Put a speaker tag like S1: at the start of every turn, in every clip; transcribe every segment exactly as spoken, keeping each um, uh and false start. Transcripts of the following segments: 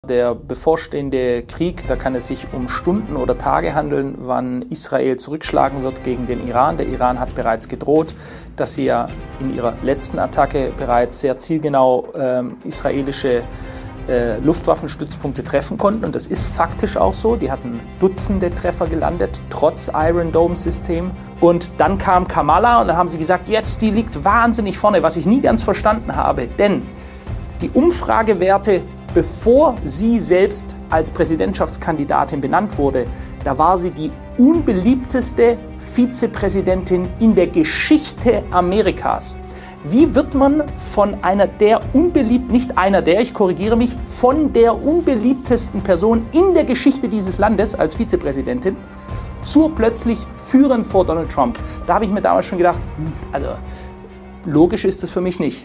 S1: Der bevorstehende Krieg, da kann es sich um Stunden oder Tage handeln, wann Israel zurückschlagen wird gegen den Iran. Der Iran hat bereits gedroht, dass sie ja in ihrer letzten Attacke bereits sehr zielgenau ähm, israelische äh, Luftwaffenstützpunkte treffen konnten. Und das ist faktisch auch so. Die hatten Dutzende Treffer gelandet, trotz Iron Dome-System. Und dann kam Kamala und dann haben sie gesagt, jetzt, die liegt wahnsinnig vorne, was ich nie ganz verstanden habe. Denn die Umfragewerte, bevor sie selbst als Präsidentschaftskandidatin benannt wurde, da war sie die unbeliebteste Vizepräsidentin in der Geschichte Amerikas. Wie wird man von einer der unbeliebt, nicht einer der, ich korrigiere mich, von der unbeliebtesten Person in der Geschichte dieses Landes als Vizepräsidentin zur plötzlich führend vor Donald Trump? Da habe ich mir damals schon gedacht, also logisch ist das für mich nicht.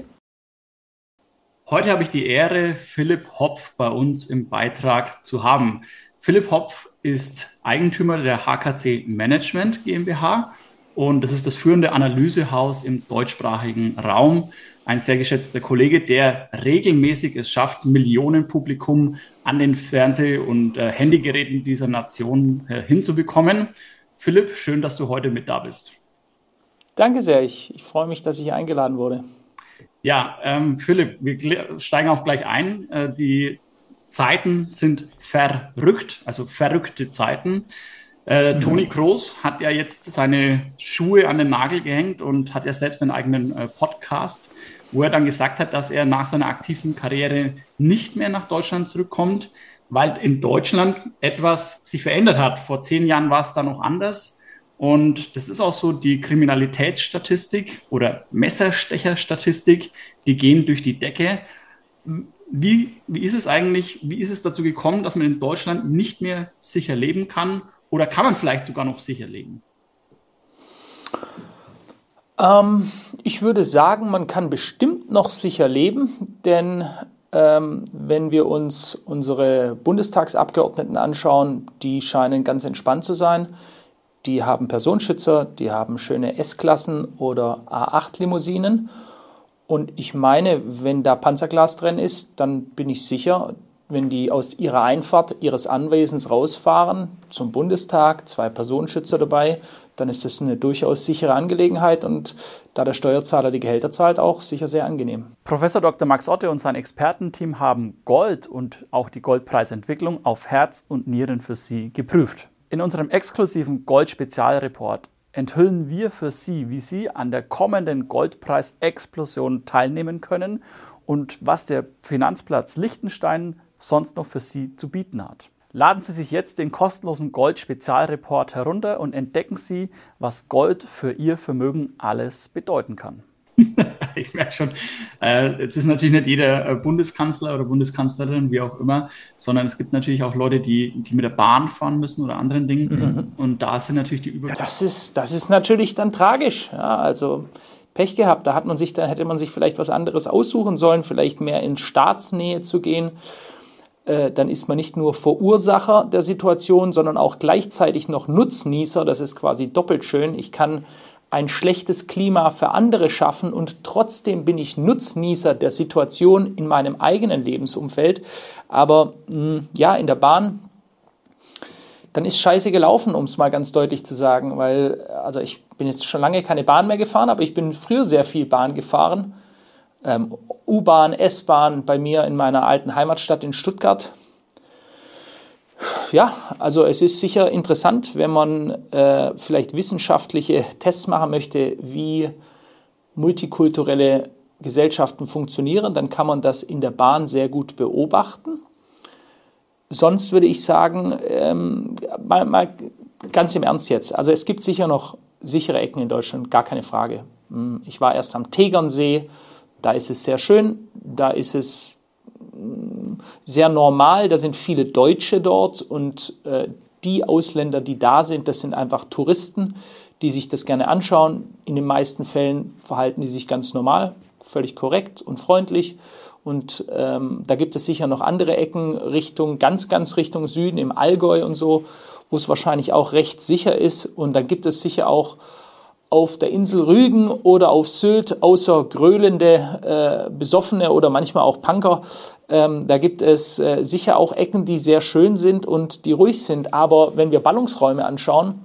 S2: Heute habe ich die Ehre, Philipp Hopf bei uns im Beitrag zu haben. Philipp Hopf ist Eigentümer der H K C Management GmbH und das ist das führende Analysehaus im deutschsprachigen Raum. Ein sehr geschätzter Kollege, der regelmäßig es schafft, Millionenpublikum an den Fernseh- und äh, Handygeräten dieser Nation äh, hinzubekommen. Philipp, schön, dass du heute mit da bist.
S1: Danke sehr, ich, ich freue mich, dass ich eingeladen wurde.
S2: Ja, ähm, Philipp, wir steigen auch gleich ein. Äh, die Zeiten sind verrückt, also verrückte Zeiten. Äh, mhm. Toni Kroos hat ja jetzt seine Schuhe an den Nagel gehängt und hat ja selbst einen eigenen äh, Podcast, wo er dann gesagt hat, dass er nach seiner aktiven Karriere nicht mehr nach Deutschland zurückkommt, weil in Deutschland etwas sich verändert hat. Vor zehn Jahren war es da noch anders. Und das ist auch so, die Kriminalitätsstatistik oder Messerstecherstatistik, die gehen durch die Decke. Wie, wie ist es eigentlich, wie ist es dazu gekommen, dass man in Deutschland nicht mehr sicher leben kann? Oder kann man vielleicht sogar noch sicher leben?
S1: Ähm, ich würde sagen, man kann bestimmt noch sicher leben, denn ähm, wenn wir uns unsere Bundestagsabgeordneten anschauen, die scheinen ganz entspannt zu sein. Die haben Personenschützer, die haben schöne S-Klassen oder A acht Limousinen. Und ich meine, wenn da Panzerglas drin ist, dann bin ich sicher, wenn die aus ihrer Einfahrt ihres Anwesens rausfahren zum Bundestag, zwei Personenschützer dabei, dann ist das eine durchaus sichere Angelegenheit und da der Steuerzahler die Gehälter zahlt, auch sicher sehr angenehm.
S3: Professor Doktor Max Otte und sein Expertenteam haben Gold und auch die Goldpreisentwicklung auf Herz und Nieren für Sie geprüft. In unserem exklusiven Gold-Spezialreport enthüllen wir für Sie, wie Sie an der kommenden Goldpreisexplosion teilnehmen können und was der Finanzplatz Liechtenstein sonst noch für Sie zu bieten hat. Laden Sie sich jetzt den kostenlosen Gold-Spezialreport herunter und entdecken Sie, was Gold für Ihr Vermögen alles bedeuten kann.
S2: Ich merke schon, äh, jetzt ist natürlich nicht jeder äh, Bundeskanzler oder Bundeskanzlerin, wie auch immer, sondern es gibt natürlich auch Leute, die, die mit der Bahn fahren müssen oder anderen Dingen. Mhm. Und da sind natürlich die Über...
S1: Ja, das ist, das ist natürlich dann tragisch. Ja, also Pech gehabt, da hat man sich, da hätte man sich vielleicht was anderes aussuchen sollen, vielleicht mehr in Staatsnähe zu gehen. Äh, dann ist man nicht nur Verursacher der Situation, sondern auch gleichzeitig noch Nutznießer. Das ist quasi doppelt schön. Ich kann ein schlechtes Klima für andere schaffen und trotzdem bin ich Nutznießer der Situation in meinem eigenen Lebensumfeld. Aber mh, ja, in der Bahn, dann ist scheiße gelaufen, um es mal ganz deutlich zu sagen, weil, also ich bin jetzt schon lange keine Bahn mehr gefahren, aber ich bin früher sehr viel Bahn gefahren. Ähm, U-Bahn, S-Bahn bei mir in meiner alten Heimatstadt in Stuttgart. Ja, also es ist sicher interessant, wenn man äh, vielleicht wissenschaftliche Tests machen möchte, wie multikulturelle Gesellschaften funktionieren, dann kann man das in der Bahn sehr gut beobachten. Sonst würde ich sagen, ähm, mal, mal ganz im Ernst jetzt, also es gibt sicher noch sichere Ecken in Deutschland, gar keine Frage. Ich war erst am Tegernsee, da ist es sehr schön, da ist es sehr normal, da sind viele Deutsche dort und äh, die Ausländer, die da sind, das sind einfach Touristen, die sich das gerne anschauen. In den meisten Fällen verhalten die sich ganz normal, völlig korrekt und freundlich. Und ähm, da gibt es sicher noch andere Ecken, Richtung, ganz, ganz Richtung Süden, im Allgäu und so, wo es wahrscheinlich auch recht sicher ist. Und dann gibt es sicher auch auf der Insel Rügen oder auf Sylt außer gröhlende, äh, Besoffene oder manchmal auch Punker Ähm, da gibt es äh, sicher auch Ecken, die sehr schön sind und die ruhig sind. Aber wenn wir Ballungsräume anschauen,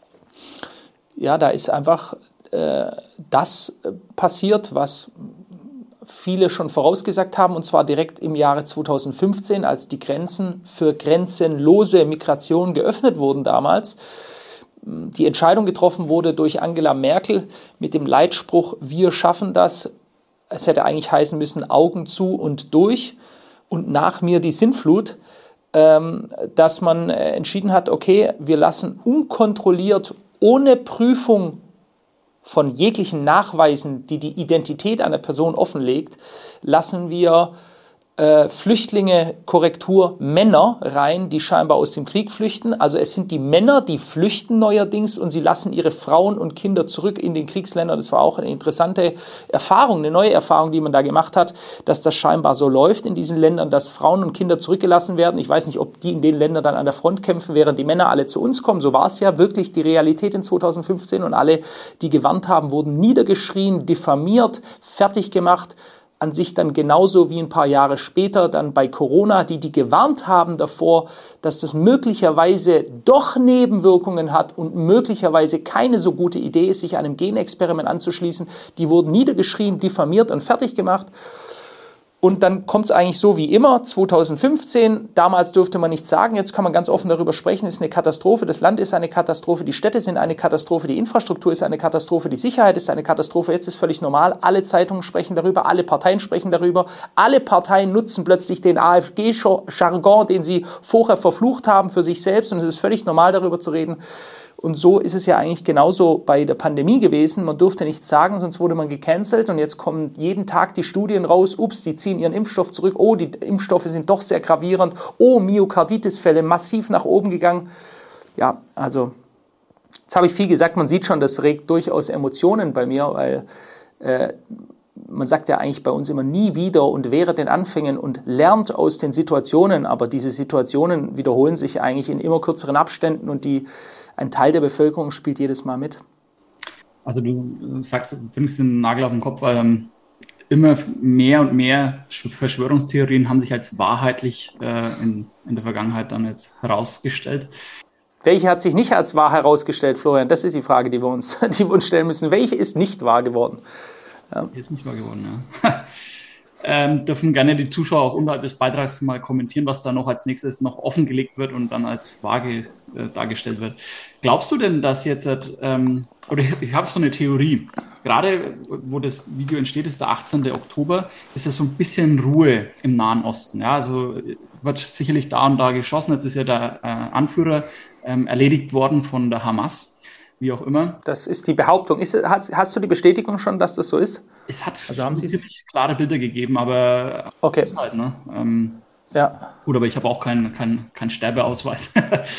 S1: ja, da ist einfach äh, das passiert, was viele schon vorausgesagt haben, und zwar direkt im Jahre zweitausendfünfzehn, als die Grenzen für grenzenlose Migration geöffnet wurden damals. Die Entscheidung getroffen wurde durch Angela Merkel mit dem Leitspruch, wir schaffen das. Es hätte eigentlich heißen müssen, Augen zu und durch und nach mir die Sintflut, ähm, dass man entschieden hat, okay, wir lassen unkontrolliert, ohne Prüfung von jeglichen Nachweisen, die die Identität einer Person offenlegt, lassen wir äh, Flüchtlinge, Korrektur, Männer rein, die scheinbar aus dem Krieg flüchten. Also es sind die Männer, die flüchten neuerdings und sie lassen ihre Frauen und Kinder zurück in den Kriegsländer. Das war auch eine interessante Erfahrung, eine neue Erfahrung, die man da gemacht hat, dass das scheinbar so läuft in diesen Ländern, dass Frauen und Kinder zurückgelassen werden. Ich weiß nicht, ob die in den Ländern dann an der Front kämpfen, während die Männer alle zu uns kommen. So war es ja wirklich die Realität in zweitausendfünfzehn und alle, die gewarnt haben, wurden niedergeschrien, diffamiert, fertig gemacht. An sich dann genauso wie ein paar Jahre später dann bei Corona, die die gewarnt haben davor, dass das möglicherweise doch Nebenwirkungen hat und möglicherweise keine so gute Idee ist, sich einem Genexperiment anzuschließen. Die wurden niedergeschrien, diffamiert und fertig gemacht. Und dann kommt es eigentlich so wie immer, zweitausendfünfzehn, damals durfte man nichts sagen, jetzt kann man ganz offen darüber sprechen, es ist eine Katastrophe, das Land ist eine Katastrophe, die Städte sind eine Katastrophe, die Infrastruktur ist eine Katastrophe, die Sicherheit ist eine Katastrophe, jetzt ist völlig normal, alle Zeitungen sprechen darüber, alle Parteien sprechen darüber, alle Parteien nutzen plötzlich den AfG-Jargon, den sie vorher verflucht haben für sich selbst und es ist völlig normal darüber zu reden. Und so ist es ja eigentlich genauso bei der Pandemie gewesen. Man durfte nichts sagen, sonst wurde man gecancelt. Und jetzt kommen jeden Tag die Studien raus. Ups, die ziehen ihren Impfstoff zurück. Oh, die Impfstoffe sind doch sehr gravierend. Oh, Myokarditis-Fälle massiv nach oben gegangen. Ja, also jetzt habe ich viel gesagt. Man sieht schon, das regt durchaus Emotionen bei mir, weil äh, man sagt ja eigentlich bei uns immer nie wieder und während den Anfängen und lernt aus den Situationen. Aber diese Situationen wiederholen sich eigentlich in immer kürzeren Abständen und die ein Teil der Bevölkerung spielt jedes Mal mit.
S2: Also du sagst, du bringst den Nagel auf den Kopf, weil ähm, immer mehr und mehr Verschwörungstheorien haben sich als wahrheitlich äh, in, in der Vergangenheit dann jetzt herausgestellt.
S1: Welche hat sich nicht als wahr herausgestellt, Florian? Das ist die Frage, die wir uns, die wir uns stellen müssen. Welche ist nicht wahr geworden?
S2: Ja. Die ist nicht wahr geworden, ja. Ähm, dürfen gerne die Zuschauer auch unterhalb des Beitrags mal kommentieren, was da noch als nächstes noch offengelegt wird und dann als vage äh, dargestellt wird. Glaubst du denn, dass jetzt, ähm, oder ich, ich habe so eine Theorie, gerade wo das Video entsteht, ist der achtzehnten Oktober, ist ja so ein bisschen Ruhe im Nahen Osten. Ja, also wird sicherlich da und da geschossen, jetzt ist ja der äh, Anführer ähm, erledigt worden von der Hamas. Wie auch immer.
S1: Das ist die Behauptung. Ist, hast, hast du die Bestätigung schon, dass das so ist?
S2: Es hat
S1: also haben
S2: ziemlich klare Bilder gegeben, aber
S1: okay.
S2: Ist halt, ne? Ähm,
S1: ja.
S2: Gut, aber ich habe auch keinen kein, kein Sterbeausweis.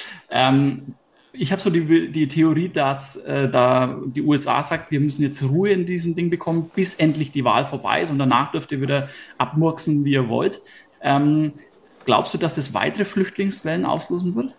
S2: ähm, ich habe so die, die Theorie, dass äh, da die U S A sagt, wir müssen jetzt Ruhe in diesem Ding bekommen, bis endlich die Wahl vorbei ist und danach dürft ihr wieder abmurksen, wie ihr wollt. Ähm, glaubst du, dass das weitere Flüchtlingswellen auslösen wird?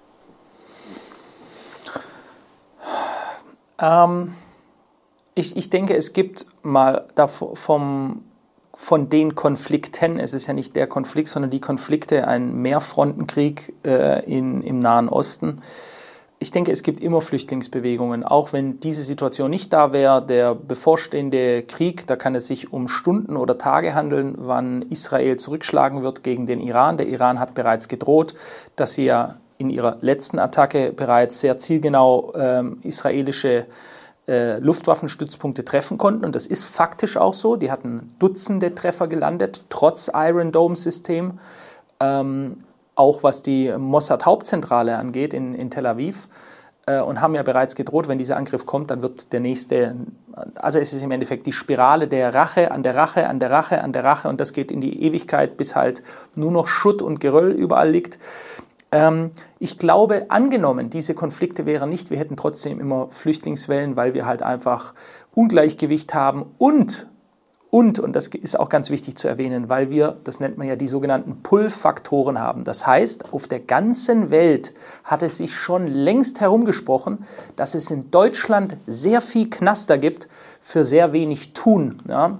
S1: Ähm, ich, ich denke, es gibt mal da vom, von den Konflikten, es ist ja nicht der Konflikt, sondern die Konflikte, ein Mehrfrontenkrieg äh, in, im Nahen Osten. Ich denke, es gibt immer Flüchtlingsbewegungen, auch wenn diese Situation nicht da wäre. Der bevorstehende Krieg, da kann es sich um Stunden oder Tage handeln, wann Israel zurückschlagen wird gegen den Iran. Der Iran hat bereits gedroht, dass sie ja in ihrer letzten Attacke bereits sehr zielgenau ähm, israelische äh, Luftwaffenstützpunkte treffen konnten. Und das ist faktisch auch so. Die hatten Dutzende Treffer gelandet, trotz Iron Dome-System. Ähm, auch was die Mossad-Hauptzentrale angeht in, in Tel Aviv. Äh, und haben ja bereits gedroht, wenn dieser Angriff kommt, dann wird der nächste, also es ist im Endeffekt die Spirale der Rache an der Rache, an der Rache, an der Rache. Und das geht in die Ewigkeit, bis halt nur noch Schutt und Geröll überall liegt. Ich glaube, angenommen, diese Konflikte wären nicht, wir hätten trotzdem immer Flüchtlingswellen, weil wir halt einfach Ungleichgewicht haben und, und, und das ist auch ganz wichtig zu erwähnen, weil wir, das nennt man ja die sogenannten Pull-Faktoren haben. Das heißt, auf der ganzen Welt hat es sich schon längst herumgesprochen, dass es in Deutschland sehr viel Knaster gibt für sehr wenig Tun. Ja?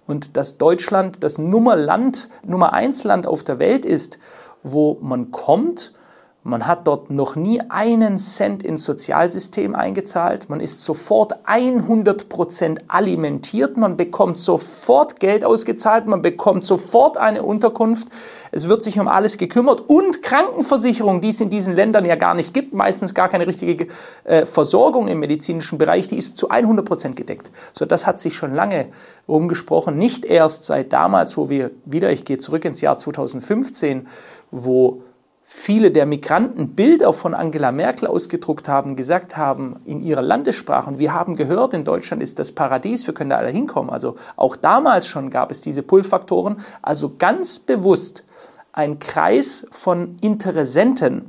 S1: und dass Deutschland das Nummer Land, Nummer eins Land auf der Welt ist, wo man kommt. Man hat dort noch nie einen Cent ins Sozialsystem eingezahlt. Man ist sofort hundert Prozent alimentiert. Man bekommt sofort Geld ausgezahlt. Man bekommt sofort eine Unterkunft. Es wird sich um alles gekümmert. Und Krankenversicherung, die es in diesen Ländern ja gar nicht gibt, meistens gar keine richtige äh, Versorgung im medizinischen Bereich, die ist zu hundert Prozent gedeckt. So, das hat sich schon lange rumgesprochen. Nicht erst seit damals, wo wir wieder, ich gehe zurück ins Jahr zweitausendfünfzehn, wo viele der Migranten Bilder von Angela Merkel ausgedruckt haben, gesagt haben in ihrer Landessprache, und wir haben gehört, in Deutschland ist das Paradies, wir können da alle hinkommen. Also auch damals schon gab es diese Pull-Faktoren. Also ganz bewusst ein Kreis von Interessenten,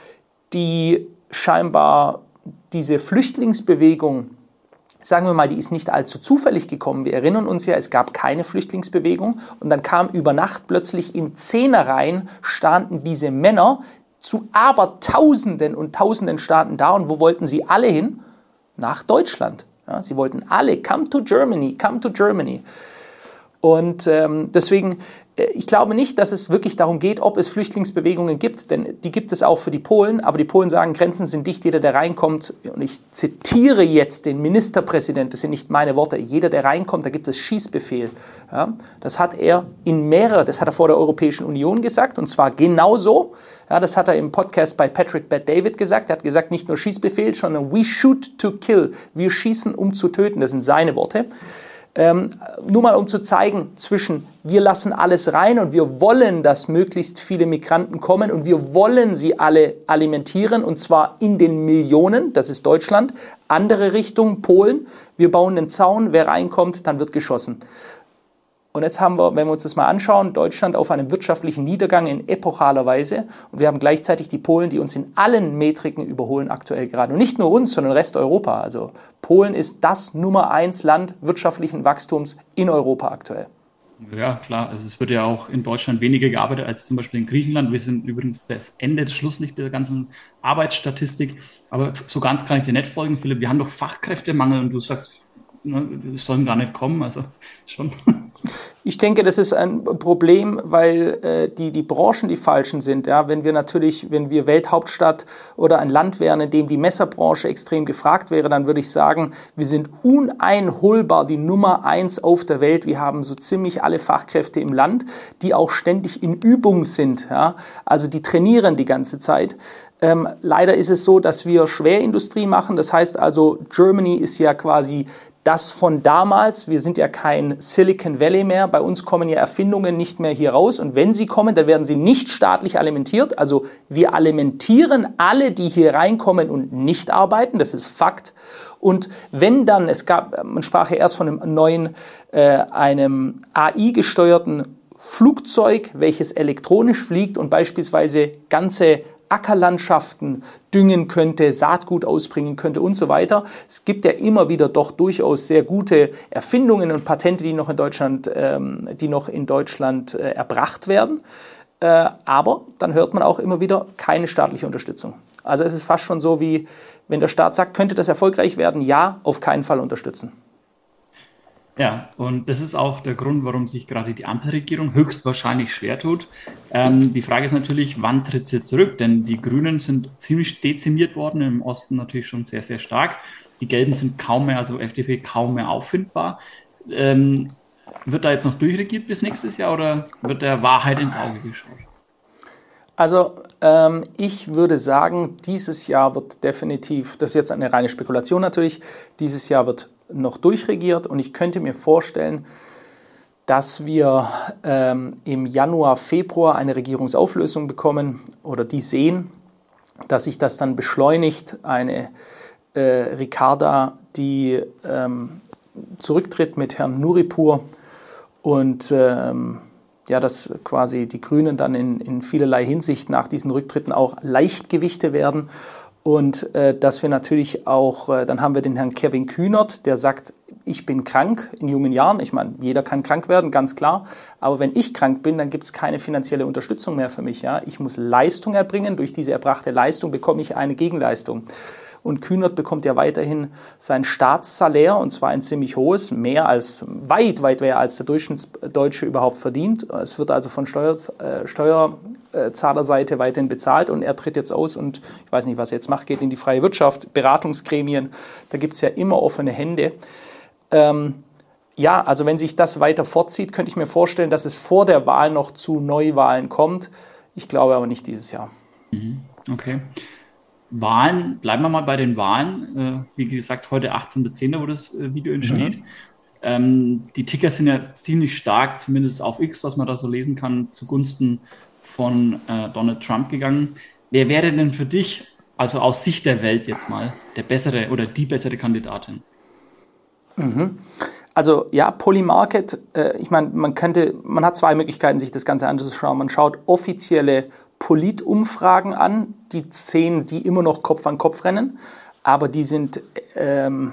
S1: die scheinbar diese Flüchtlingsbewegung, sagen wir mal, die ist nicht allzu zufällig gekommen. Wir erinnern uns ja, es gab keine Flüchtlingsbewegung und dann kam über Nacht plötzlich in Zehnerreihen standen diese Männer zu Abertausenden und Tausenden standen da. Und wo wollten sie alle hin? Nach Deutschland. Ja, sie wollten alle, come to Germany, come to Germany. Und ähm, deswegen, äh, ich glaube nicht, dass es wirklich darum geht, ob es Flüchtlingsbewegungen gibt, denn die gibt es auch für die Polen, aber die Polen sagen, Grenzen sind dicht, jeder, der reinkommt, und ich zitiere jetzt den Ministerpräsidenten, das sind nicht meine Worte, jeder, der reinkommt, da gibt es Schießbefehl. Ja, das hat er in mehrere, das hat er vor der Europäischen Union gesagt, und zwar genauso. Ja, das hat er im Podcast bei Patrick Bet-David gesagt. Er hat gesagt, nicht nur Schießbefehl, sondern we shoot to kill. Wir schießen, um zu töten. Das sind seine Worte. Ähm, nur mal um zu zeigen, zwischen wir lassen alles rein und wir wollen, dass möglichst viele Migranten kommen und wir wollen sie alle alimentieren, und zwar in den Millionen, das ist Deutschland. Andere Richtung, Polen, wir bauen einen Zaun, wer reinkommt, dann wird geschossen. Und jetzt haben wir, wenn wir uns das mal anschauen, Deutschland auf einem wirtschaftlichen Niedergang in epochaler Weise. Und wir haben gleichzeitig die Polen, die uns in allen Metriken überholen aktuell gerade. Und nicht nur uns, sondern Rest Europa. Also Polen ist das Nummer eins Land wirtschaftlichen Wachstums in Europa aktuell.
S2: Ja, klar. Also es wird ja auch in Deutschland weniger gearbeitet als zum Beispiel in Griechenland. Wir sind übrigens das Ende, das Schlusslicht der ganzen Arbeitsstatistik. Aber so ganz kann ich dir nicht folgen, Philipp. Wir haben doch Fachkräftemangel und du sagst, es sollen gar nicht kommen. Also schon...
S1: Ich denke, das ist ein Problem, weil äh, die, die Branchen die falschen sind. Ja? Wenn wir natürlich, wenn wir Welthauptstadt oder ein Land wären, in dem die Messerbranche extrem gefragt wäre, dann würde ich sagen, wir sind uneinholbar die Nummer eins auf der Welt. Wir haben so ziemlich alle Fachkräfte im Land, die auch ständig in Übung sind. Ja? Also die trainieren die ganze Zeit. Ähm, leider ist es so, dass wir Schwerindustrie machen. Das heißt also, Germany ist ja quasi das von damals. Wir sind ja kein Silicon Valley mehr. Bei uns kommen ja Erfindungen nicht mehr hier raus. Und wenn sie kommen, dann werden sie nicht staatlich alimentiert. Also wir alimentieren alle, die hier reinkommen und nicht arbeiten. Das ist Fakt. Und wenn dann, es gab, man sprach ja erst von einem neuen, äh, einem A I-gesteuerten Flugzeug, welches elektronisch fliegt und beispielsweise ganze Ackerlandschaften düngen könnte, Saatgut ausbringen könnte und so weiter. Es gibt ja immer wieder doch durchaus sehr gute Erfindungen und Patente, die noch in Deutschland, ähm, die noch in Deutschland äh, erbracht werden. Äh, aber dann hört man auch immer wieder keine staatliche Unterstützung. Also es ist fast schon so, wie wenn der Staat sagt, könnte das erfolgreich werden? Ja, auf keinen Fall unterstützen.
S2: Ja, und das ist auch der Grund, warum sich gerade die Ampelregierung höchstwahrscheinlich schwer tut. Ähm, die Frage ist natürlich, wann tritt sie zurück? Denn die Grünen sind ziemlich dezimiert worden, im Osten natürlich schon sehr, sehr stark. Die Gelben sind kaum mehr, also F D P kaum mehr auffindbar. Ähm, wird da jetzt noch durchregiert bis nächstes Jahr oder wird der Wahrheit ins Auge geschaut?
S1: Also ähm, ich würde sagen, dieses Jahr wird definitiv, das ist jetzt eine reine Spekulation natürlich, dieses Jahr wird noch durchregiert und ich könnte mir vorstellen, dass wir ähm, im Januar, Februar eine Regierungsauflösung bekommen oder die sehen, dass sich das dann beschleunigt, eine äh, Ricarda, die ähm, zurücktritt mit Herrn Nuripur und ähm, ja, dass quasi die Grünen dann in, in vielerlei Hinsicht nach diesen Rücktritten auch Leichtgewichte werden. Und äh, dass wir natürlich auch, äh, dann haben wir den Herrn Kevin Kühnert, der sagt, ich bin krank in jungen Jahren. Ich meine, jeder kann krank werden, ganz klar. Aber wenn ich krank bin, dann gibt es keine finanzielle Unterstützung mehr für mich. Ja? Ich muss Leistung erbringen. Durch diese erbrachte Leistung bekomme ich eine Gegenleistung. Und Kühnert bekommt ja weiterhin sein Staatssalär, und zwar ein ziemlich hohes, mehr als, weit, weit mehr als der Durchschnittsdeutsche überhaupt verdient. Es wird also von Steuer, äh, Steuerzahlerseite weiterhin bezahlt und er tritt jetzt aus und ich weiß nicht, was er jetzt macht, geht in die freie Wirtschaft, Beratungsgremien, da gibt es ja immer offene Hände. Ähm, ja, also wenn sich das weiter fortzieht, könnte ich mir vorstellen, dass es vor der Wahl noch zu Neuwahlen kommt. Ich glaube aber nicht dieses Jahr.
S2: Okay. Wahlen, bleiben wir mal bei den Wahlen. Wie gesagt, heute achtzehnter zehnter, wo das Video entsteht. Mhm. Ähm, die Ticker sind ja ziemlich stark, zumindest auf X, was man da so lesen kann, zugunsten von äh, Donald Trump gegangen. Wer wäre denn für dich, also aus Sicht der Welt jetzt mal, der bessere oder die bessere Kandidatin?
S1: Mhm. Also ja, Polymarket, äh, ich meine, man könnte, man hat zwei Möglichkeiten, sich das Ganze anzuschauen. Man schaut offizielle Politumfragen an, die zehn, die immer noch Kopf an Kopf rennen, aber die sind, ähm,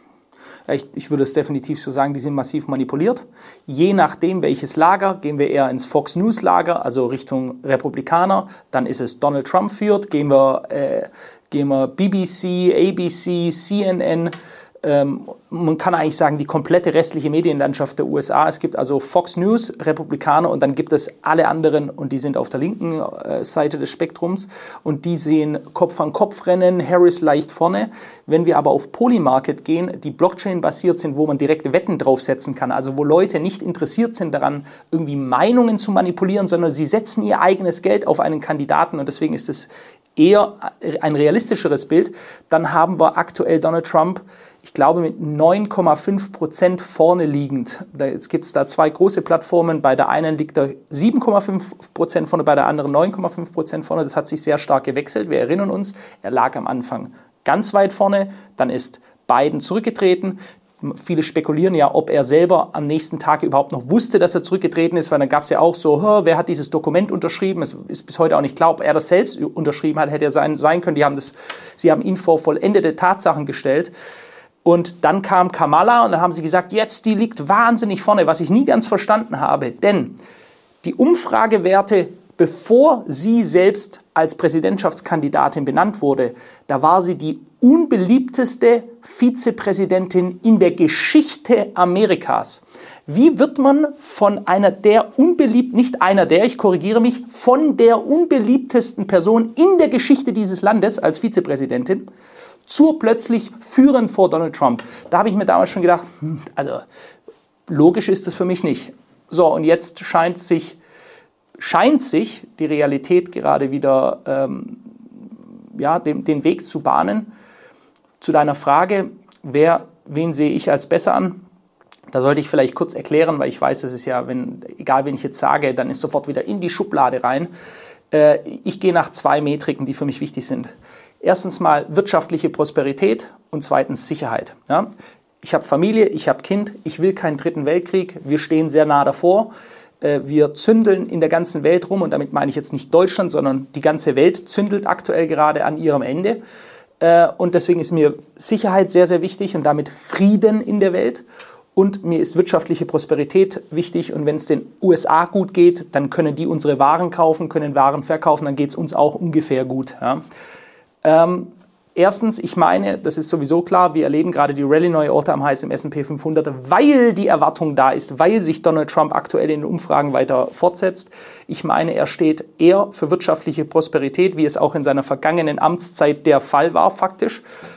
S1: ich, ich würde es definitiv so sagen, die sind massiv manipuliert. Je nachdem, welches Lager, gehen wir eher ins Fox News Lager, also Richtung Republikaner, dann ist es Donald Trump führt, gehen wir, äh, gehen wir B B C, A B C, C N N, Ähm, man kann eigentlich sagen, die komplette restliche Medienlandschaft der U S A. Es gibt also Fox News, Republikaner und dann gibt es alle anderen und die sind auf der linken äh, Seite des Spektrums und die sehen Kopf an Kopf rennen, Harris leicht vorne. Wenn wir aber auf Polymarket gehen, die Blockchain-basiert sind, wo man direkte Wetten draufsetzen kann, also wo Leute nicht interessiert sind daran, irgendwie Meinungen zu manipulieren, sondern sie setzen ihr eigenes Geld auf einen Kandidaten und deswegen ist es eher ein realistischeres Bild, dann haben wir aktuell Donald Trump, ich glaube, mit neun Komma fünf Prozent vorne liegend. Jetzt gibt es da zwei große Plattformen. Bei der einen liegt er sieben Komma fünf Prozent vorne, bei der anderen neun Komma fünf Prozent vorne. Das hat sich sehr stark gewechselt. Wir erinnern uns, er lag am Anfang ganz weit vorne. Dann ist Biden zurückgetreten. Viele spekulieren ja, ob er selber am nächsten Tag überhaupt noch wusste, dass er zurückgetreten ist, weil dann gab es ja auch so, wer hat dieses Dokument unterschrieben? Es ist bis heute auch nicht klar, ob er das selbst unterschrieben hat, hätte er sein, sein können. Die haben das, sie haben ihn vor vollendete Tatsachen gestellt. Und dann kam Kamala und dann haben sie gesagt, jetzt, die liegt wahnsinnig vorne, was ich nie ganz verstanden habe. Denn die Umfragewerte, bevor sie selbst als Präsidentschaftskandidatin benannt wurde, da war sie die unbeliebteste Vizepräsidentin in der Geschichte Amerikas. Wie wird man von einer der unbeliebt, nicht einer der, ich korrigiere mich, von der unbeliebtesten Person in der Geschichte dieses Landes als Vizepräsidentin zur plötzlich führend vor Donald Trump? Da habe ich mir damals schon gedacht, also logisch ist das für mich nicht. So, und jetzt scheint sich, scheint sich die Realität gerade wieder ähm, ja, den, den Weg zu bahnen. Zu deiner Frage, wer, wen sehe ich als besser an? Da sollte ich vielleicht kurz erklären, weil ich weiß, das ist ja, wenn, egal wen ich jetzt sage, dann ist sofort wieder in die Schublade rein. Äh, ich gehe nach zwei Metriken, die für mich wichtig sind. Erstens mal wirtschaftliche Prosperität und zweitens Sicherheit. Ja? Ich habe Familie, ich habe Kind, ich will keinen dritten Weltkrieg, wir stehen sehr nah davor. Wir zündeln in der ganzen Welt rum und damit meine ich jetzt nicht Deutschland, sondern die ganze Welt zündelt aktuell gerade an ihrem Ende. Und deswegen ist mir Sicherheit sehr, sehr wichtig und damit Frieden in der Welt. Und mir ist wirtschaftliche Prosperität wichtig und wenn es den U S A gut geht, dann können die unsere Waren kaufen, können Waren verkaufen, dann geht es uns auch ungefähr gut. Ja. Ähm, erstens, ich meine, das ist sowieso klar, wir erleben gerade die Rallye neue Orte am heißen im S und P fünfhundert, weil die Erwartung da ist, weil sich Donald Trump aktuell in den Umfragen weiter fortsetzt. Ich meine, er steht eher für wirtschaftliche Prosperität, wie es auch in seiner vergangenen Amtszeit der Fall war, faktisch.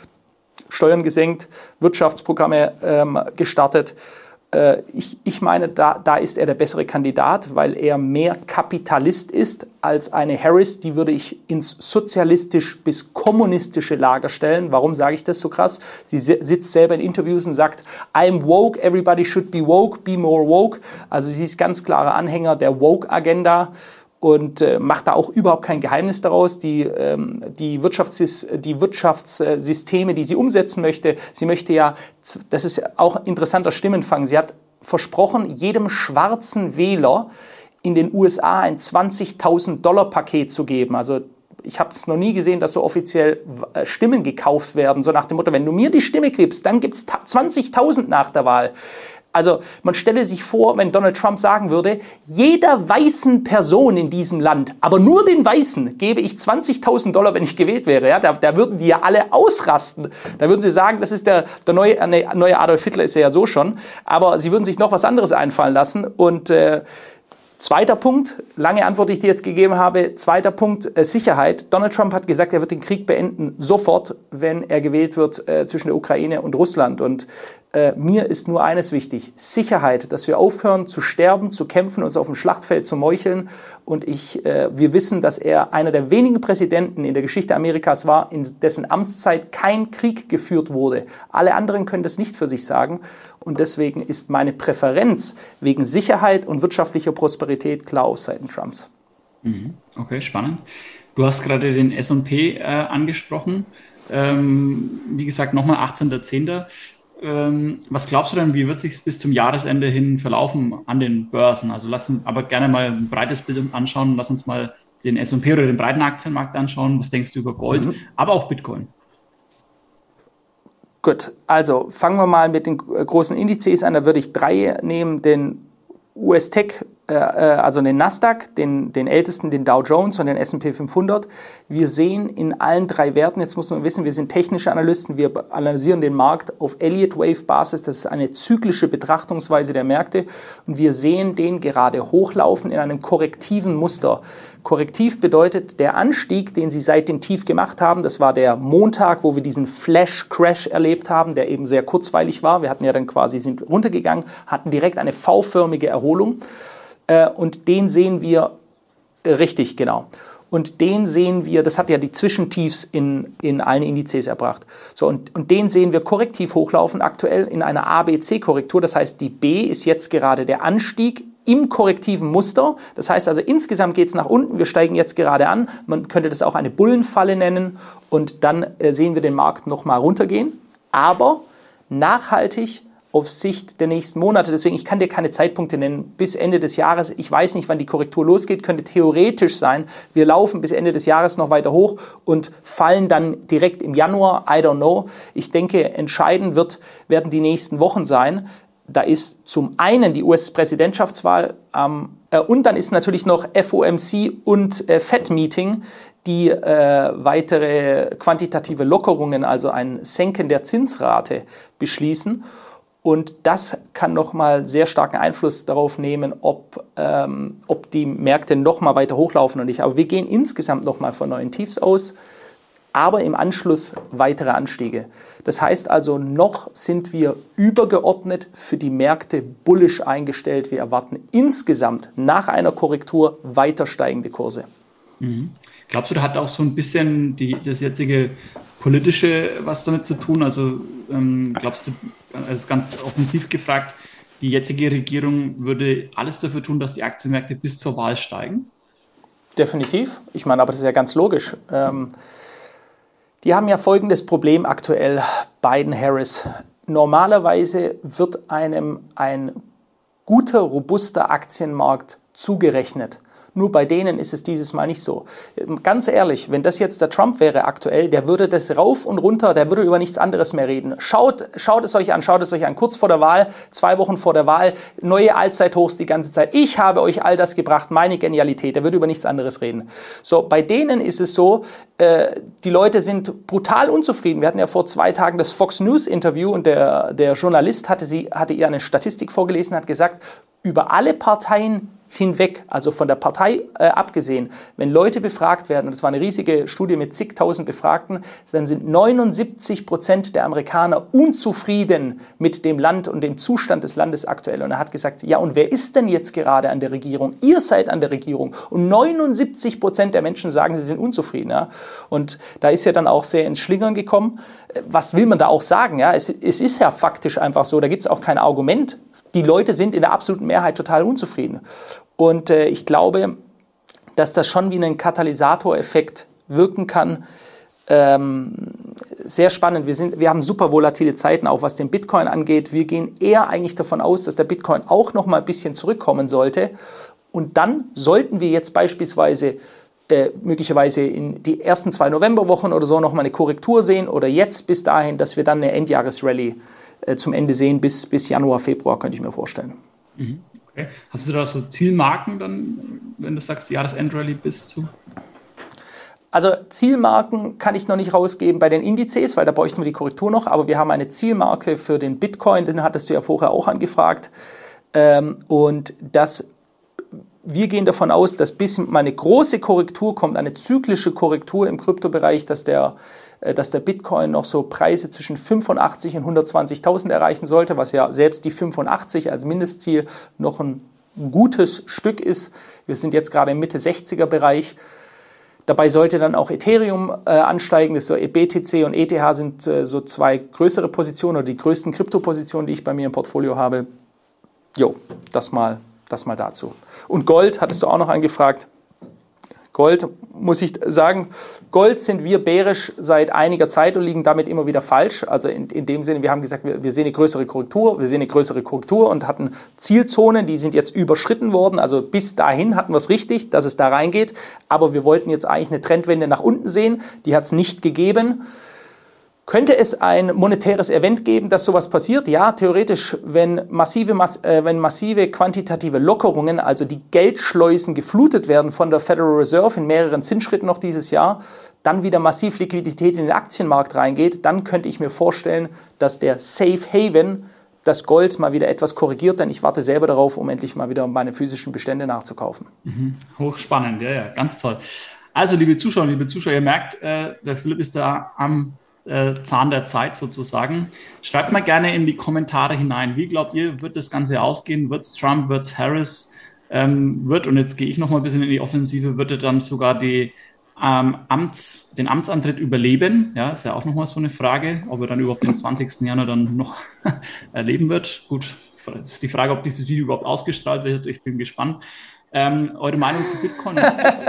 S1: Steuern gesenkt, Wirtschaftsprogramme ähm, gestartet. Äh, ich, ich meine, da, da ist er der bessere Kandidat, weil er mehr Kapitalist ist als eine Harris. Die würde ich ins sozialistisch bis kommunistische Lager stellen. Warum sage ich das so krass? Sie sitzt selber in Interviews und sagt, I'm woke, everybody should be woke, be more woke. Also sie ist ganz klarer Anhänger der Woke-Agenda. Und äh, macht da auch überhaupt kein Geheimnis daraus. Die, ähm, die, Wirtschafts die Wirtschaftssysteme, die sie umsetzen möchte, sie möchte ja, das ist auch ein interessanter Stimmenfang, sie hat versprochen, jedem schwarzen Wähler in den U S A ein zwanzigtausend Dollar Paket zu geben. Also ich habe es noch nie gesehen, dass so offiziell Stimmen gekauft werden, so nach dem Motto, wenn du mir die Stimme gibst, dann gibt es zwanzigtausend nach der Wahl. Also man stelle sich vor, wenn Donald Trump sagen würde, jeder weißen Person in diesem Land, aber nur den Weißen, gebe ich zwanzigtausend Dollar, wenn ich gewählt wäre. Ja, da, da würden die ja alle ausrasten. Da würden sie sagen, das ist der, der neue, äh, nee, neue Adolf Hitler ist er ja so schon. Aber sie würden sich noch was anderes einfallen lassen. Und äh, zweiter Punkt, lange Antwort, die ich dir jetzt gegeben habe. Zweiter Punkt, äh, Sicherheit. Donald Trump hat gesagt, er wird den Krieg beenden, sofort, wenn er gewählt wird äh, zwischen der Ukraine und Russland. Und äh, mir ist nur eines wichtig, Sicherheit, dass wir aufhören zu sterben, zu kämpfen, uns auf dem Schlachtfeld zu meucheln. Und ich, äh, wir wissen, dass er einer der wenigen Präsidenten in der Geschichte Amerikas war, in dessen Amtszeit kein Krieg geführt wurde. Alle anderen können das nicht für sich sagen. Und deswegen ist meine Präferenz wegen Sicherheit und wirtschaftlicher Prosperität klar auf Seiten Trumps.
S2: Okay, spannend. Du hast gerade den S und P äh, angesprochen. Ähm, wie gesagt, nochmal achtzehnter zehnter Ähm, was glaubst du denn, wie wird es sich bis zum Jahresende hin verlaufen an den Börsen? Also lass uns aber gerne mal ein breites Bild anschauen. Lass uns mal den S und P oder den breiten Aktienmarkt anschauen. Was denkst du über Gold, mhm. aber auch Bitcoin?
S1: Gut, also fangen wir mal mit den großen Indizes an. Da würde ich drei nehmen, den U S-Tech, äh, also den Nasdaq, den, den ältesten, den Dow Jones und den S und P fünfhundert. Wir sehen in allen drei Werten, jetzt muss man wissen, wir sind technische Analysten, wir analysieren den Markt auf Elliott-Wave-Basis, das ist eine zyklische Betrachtungsweise der Märkte und wir sehen den gerade hochlaufen in einem korrektiven Muster. Korrektiv bedeutet, der Anstieg, den sie seit dem Tief gemacht haben, das war der Montag, wo wir diesen Flash-Crash erlebt haben, der eben sehr kurzweilig war. Wir hatten ja dann quasi, sind runtergegangen, hatten direkt eine V-förmige Erholung äh, und den sehen wir äh, richtig, genau. Und den sehen wir, das hat ja die Zwischentiefs in, in allen Indizes erbracht. So, und, und den sehen wir korrektiv hochlaufen aktuell in einer A B C-Korrektur. Das heißt, die B ist jetzt gerade der Anstieg im korrektiven Muster. Das heißt also, insgesamt geht es nach unten. Wir steigen jetzt gerade an. Man könnte das auch eine Bullenfalle nennen. Und dann äh, sehen wir den Markt nochmal runtergehen. Aber nachhaltig auf Sicht der nächsten Monate. Deswegen, ich kann dir keine Zeitpunkte nennen bis Ende des Jahres. Ich weiß nicht, wann die Korrektur losgeht. Könnte theoretisch sein, wir laufen bis Ende des Jahres noch weiter hoch und fallen dann direkt im Januar. I don't know. Ich denke, entscheidend wird, werden die nächsten Wochen sein. Da ist zum einen die U S-Präsidentschaftswahl ähm, äh, und dann ist natürlich noch F O M C und äh, Fed-Meeting, die äh, weitere quantitative Lockerungen, also ein Senken der Zinsrate beschließen. Und das kann nochmal sehr starken Einfluss darauf nehmen, ob, ähm, ob die Märkte nochmal weiter hochlaufen oder nicht. Aber wir gehen insgesamt nochmal von neuen Tiefs aus, aber im Anschluss weitere Anstiege. Das heißt also, noch sind wir übergeordnet für die Märkte bullisch eingestellt. Wir erwarten insgesamt nach einer Korrektur weiter steigende Kurse.
S2: Mhm. Glaubst du, da hat auch so ein bisschen die, das jetzige politische was damit zu tun? Also ähm, glaubst du, das ist ganz offensiv gefragt, die jetzige Regierung würde alles dafür tun, dass die Aktienmärkte bis zur Wahl steigen?
S1: Definitiv. Ich meine, aber das ist ja ganz logisch. Ähm, die haben ja folgendes Problem aktuell, Biden-Harris. Normalerweise wird einem ein guter, robuster Aktienmarkt zugerechnet. Nur bei denen ist es dieses Mal nicht so. Ganz ehrlich, wenn das jetzt der Trump wäre aktuell, der würde das rauf und runter, der würde über nichts anderes mehr reden. Schaut, schaut es euch an, schaut es euch an. Kurz vor der Wahl, zwei Wochen vor der Wahl, neue Allzeithochs die ganze Zeit. Ich habe euch all das gebracht, meine Genialität. Der würde über nichts anderes reden. So, bei denen ist es so, äh, die Leute sind brutal unzufrieden. Wir hatten ja vor zwei Tagen das Fox News Interview und der, der Journalist hatte, sie, hatte ihr eine Statistik vorgelesen, hat gesagt, über alle Parteien hinweg, also von der Partei äh, abgesehen, wenn Leute befragt werden, und das war eine riesige Studie mit zigtausend Befragten, dann sind neunundsiebzig Prozent der Amerikaner unzufrieden mit dem Land und dem Zustand des Landes aktuell. Und er hat gesagt, ja, und wer ist denn jetzt gerade an der Regierung? Ihr seid an der Regierung. Und neunundsiebzig Prozent der Menschen sagen, sie sind unzufrieden. Ja? Und da ist ja dann auch sehr ins Schlingern gekommen. Was will man da auch sagen? Ja? Es, es ist ja faktisch einfach so, da gibt es auch kein Argument. Die Leute sind in der absoluten Mehrheit total unzufrieden. Und äh, ich glaube, dass das schon wie ein Katalysatoreffekt wirken kann. Ähm, sehr spannend. Wir, sind, wir haben super volatile Zeiten, auch was den Bitcoin angeht. Wir gehen eher eigentlich davon aus, dass der Bitcoin auch noch mal ein bisschen zurückkommen sollte. Und dann sollten wir jetzt beispielsweise äh, möglicherweise in die ersten zwei Novemberwochen oder so noch mal eine Korrektur sehen oder jetzt bis dahin, dass wir dann eine Endjahresrallye äh, zum Ende sehen, bis, bis Januar, Februar, könnte ich mir vorstellen.
S2: Mhm. Okay. Hast du da so Zielmarken dann, wenn du sagst, Jahresendrallye bis zu?
S1: Also Zielmarken kann ich noch nicht rausgeben bei den Indizes, weil da bräuchten wir die Korrektur noch, aber wir haben eine Zielmarke für den Bitcoin, den hattest du ja vorher auch angefragt. Ähm, und das, wir gehen davon aus, dass bis mal eine große Korrektur kommt, eine zyklische Korrektur im Kryptobereich, dass der, äh, dass der Bitcoin noch so Preise zwischen fünfundachtzig und hundertzwanzigtausend erreichen sollte, was ja selbst die fünfundachtzig als Mindestziel noch ein gutes Stück ist. Wir sind jetzt gerade im Mitte sechziger Bereich. Dabei sollte dann auch Ethereum äh, ansteigen. Das so B T C und E T H sind äh, so zwei größere Positionen oder die größten Kryptopositionen, die ich bei mir im Portfolio habe. Jo, das mal, das mal dazu. Und Gold hattest du auch noch angefragt. Gold, muss ich sagen, Gold sind wir bärisch seit einiger Zeit und liegen damit immer wieder falsch. Also in, in dem Sinne, wir haben gesagt, wir, wir sehen eine größere Korrektur, wir sehen eine größere Korrektur und hatten Zielzonen, die sind jetzt überschritten worden. Also bis dahin hatten wir es richtig, dass es da reingeht. Aber wir wollten jetzt eigentlich eine Trendwende nach unten sehen. Die hat es nicht gegeben. Könnte es ein monetäres Event geben, dass sowas passiert? Ja, theoretisch, wenn massive, mass, äh, wenn massive quantitative Lockerungen, also die Geldschleusen geflutet werden von der Federal Reserve in mehreren Zinsschritten noch dieses Jahr, dann wieder massiv Liquidität in den Aktienmarkt reingeht, dann könnte ich mir vorstellen, dass der Safe Haven, das Gold, mal wieder etwas korrigiert, denn ich warte selber darauf, um endlich mal wieder meine physischen Bestände nachzukaufen.
S2: Mhm. Hochspannend, ja, ja, ganz toll. Also, liebe Zuschauer, liebe Zuschauer, ihr merkt, äh, der Philipp ist da am Zahn der Zeit sozusagen. Schreibt mal gerne in die Kommentare hinein. Wie glaubt ihr, wird das Ganze ausgehen? Wird es Trump, wird es Harris? Ähm, wird, und jetzt gehe ich noch mal ein bisschen in die Offensive, wird er dann sogar die, ähm, Amts, den Amtsantritt überleben? Ja, ist ja auch noch mal so eine Frage, ob er dann überhaupt den zwanzigsten Januar dann noch erleben wird. Gut, ist die Frage, ob dieses Video überhaupt ausgestrahlt wird. Ich bin gespannt. Ähm, eure Meinung zu Bitcoin?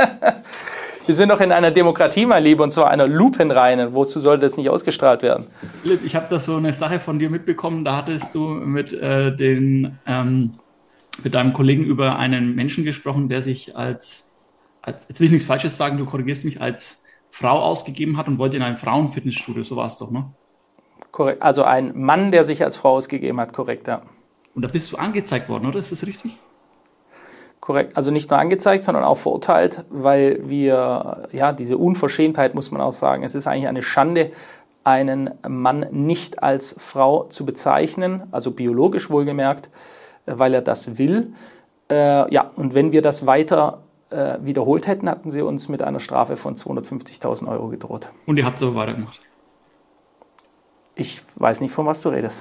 S1: Wir sind doch in einer Demokratie, mein Lieber, und zwar einer lupenreinen. Wozu sollte das nicht ausgestrahlt werden?
S2: Philipp, ich habe da so eine Sache von dir mitbekommen. Da hattest du mit, äh, den, ähm, mit deinem Kollegen über einen Menschen gesprochen, der sich als, als, jetzt will ich nichts Falsches sagen, du korrigierst mich, als Frau ausgegeben hat und wollte in einem Frauenfitnessstudio. So war es doch, ne?
S1: Korrekt. Also ein Mann, der sich als Frau ausgegeben hat, korrekt, ja.
S2: Und da bist du angezeigt worden, oder? Ist das richtig?
S1: Korrekt, also nicht nur angezeigt, sondern auch verurteilt, weil wir, ja, diese Unverschämtheit muss man auch sagen, es ist eigentlich eine Schande, einen Mann nicht als Frau zu bezeichnen, also biologisch wohlgemerkt, weil er das will. Äh, ja, und wenn wir das weiter äh, wiederholt hätten, hatten sie uns mit einer Strafe von zweihundertfünfzigtausend Euro gedroht.
S2: Und ihr habt so weitergemacht?
S1: Ich weiß nicht, von was du redest.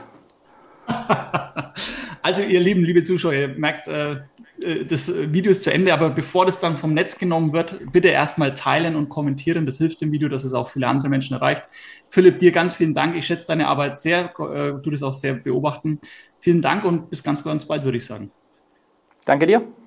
S2: Also ihr Lieben, liebe Zuschauer, ihr merkt, äh, das Video ist zu Ende, aber bevor das dann vom Netz genommen wird, bitte erstmal teilen und kommentieren. Das hilft dem Video, dass es auch viele andere Menschen erreicht. Philipp, dir ganz vielen Dank. Ich schätze deine Arbeit sehr, äh, tu das auch sehr beobachten. Vielen Dank und bis ganz, ganz bald, würde ich sagen.
S1: Danke dir.